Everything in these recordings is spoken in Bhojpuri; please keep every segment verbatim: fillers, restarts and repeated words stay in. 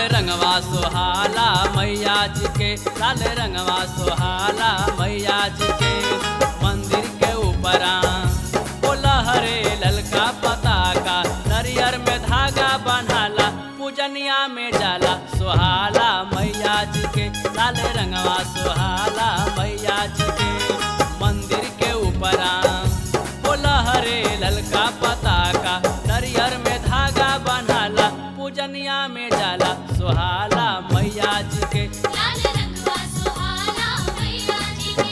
रंगवा सुहाला मैया जी के, लाल रंगवा सुहाला मैया जी के। मंदिर के ऊपरा ओ लहरे ललका पताका, नरियर में धागा बन्हाला, पूजनिया में जाला सुहाला मैया जी के, लाल रंगवा सुहाला मैया जी के। मंदिर के ऊपरा ओ लहरे ललका पताका, नरियर में धागा बन्हाला, पूजनिया में जाला सुहाला मैया जी के, लाल रंगवा सुहाला मैया जी के।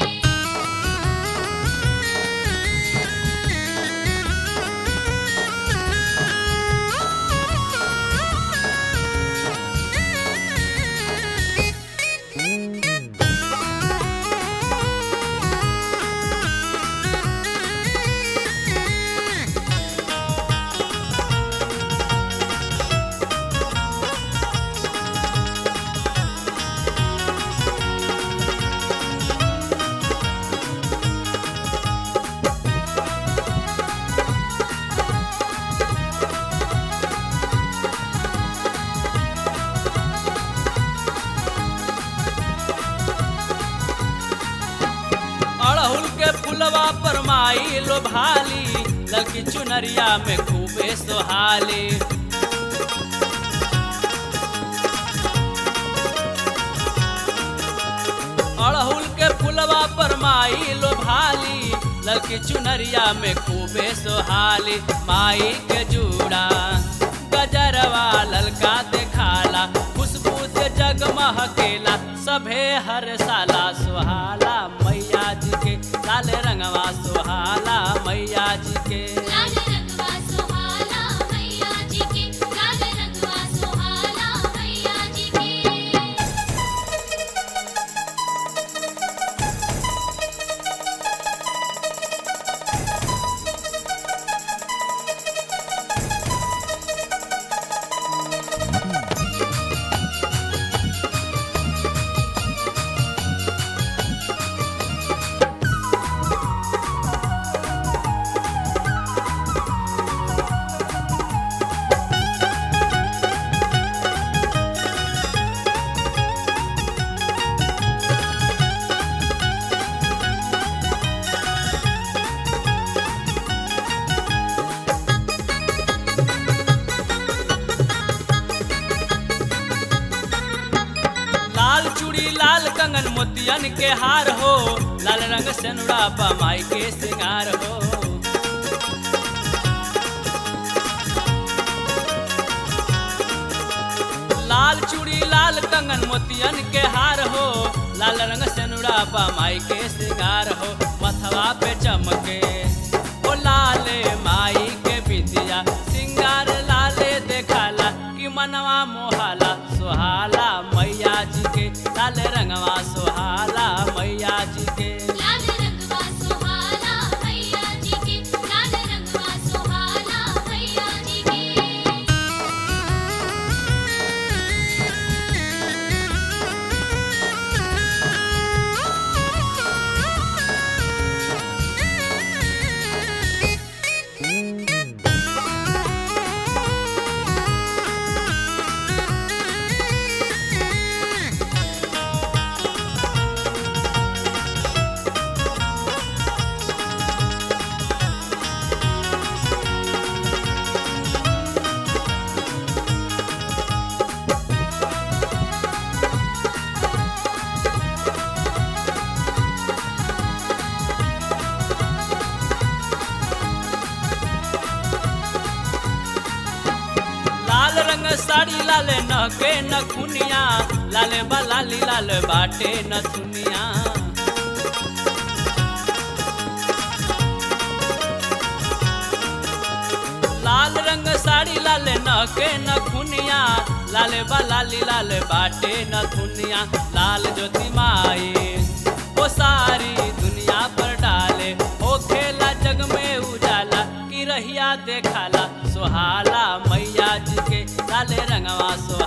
अड़हुल के फुलवा पर माई लो भाली, ललकी चुनरिया में खूबे सोहाली। अड़हुल के फुलवा पर माई लो भाली, ललकी चुनरिया में खूबे सोहाली। माई के जूड़ा गजरवा ललका देखाला, खुशबू से जगमहकेला, सभे हर साला सुहाला मैया जी के, लाल रंगवा सुहाला मैया जी के। लाल रंगवा सुहाला मैया जी के, लाल रंगवा सुहाला मैया जी के। लाल चूड़ी लाल कंगन मोतियन के हार हो, लाल रंग सेनुरा पा माई के सिंगार हो। लाल चूड़ी लाल कंगन मोतियन के हार हो, लाल रंग सेनुरा पा माई के सिंगार हो। मथवा पे चमके ओ लाले माई के बिंदिया, सिंगार लाले देखाला कि मनवा मोहाला सुहाला मैया जी के, लाल रंगवा सुहाला मैया जी के। लाल रंगवा सुहाला मैया जी के, लाल रंगवा सुहाला मैया जी के। लाल रंग साड़ी लाल नहके नखुनिया, लाले बलाली लाल बाटे नथुनिया। लाल रंग साड़ी लाल नहके नखुनिया, लाले बलाली लाल बाटे नथुनिया। लाल ज्योति माई वो सारी दुनिया पर डाले, ओ खेला जग में उजाला, कि रहिया देखाला सुहाला मैया जी के, लाल रंगवा सो